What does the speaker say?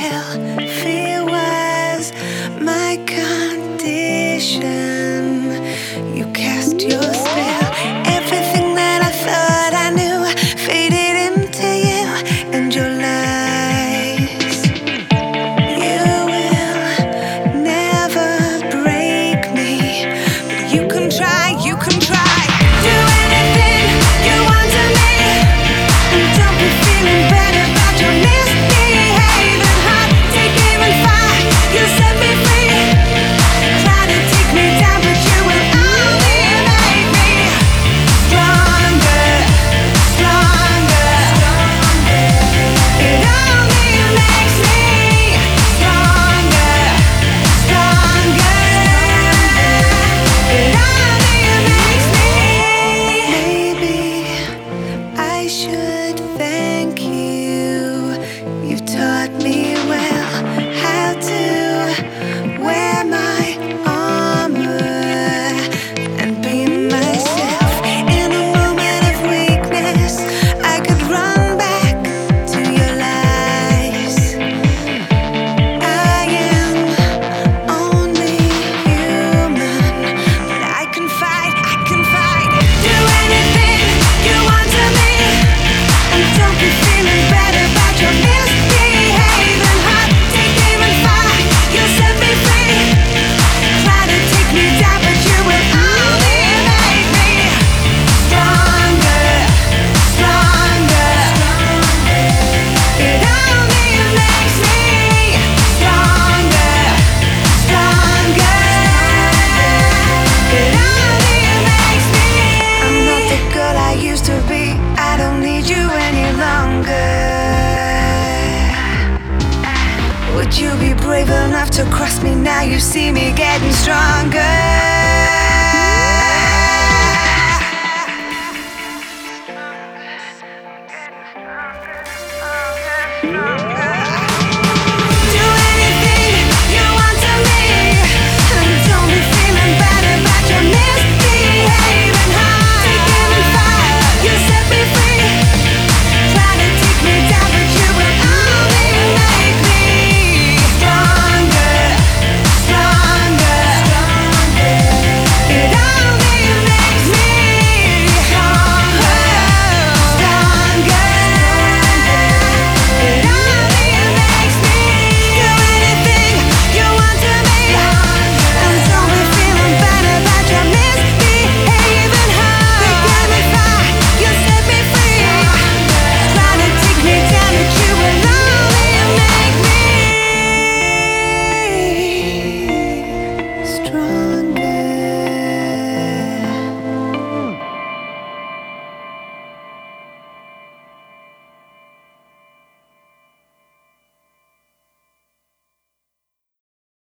well. Fear was my condition. You cast your spell. Everything that I thought I knew faded into you and your lies. You will never break me, but you can try, you can try. Do anything you want to me, and don't be feeling bad about your misbehaving. Heart, take aim and fire. You set me free. Try to take me down, but you will only make me stronger, stronger. It only makes me stronger, stronger. It only makes me. Maybe I should thank you. You've taught me well how to wear my armor and be myself. In a moment of weakness, I could run back to your lies. I am only human, but I can fight, I can fight. Do anything you want to me, and don't be feeling bad about your misbehaving. Heart, take aim and fire. You set me free. Try to take me down, but you will only make me stronger, stronger. It only makes me stronger, stronger. It only makes me. I'm not the girl I used to be. I don't need you any longer. Would you be brave enough to cross me now? You see me getting stronger.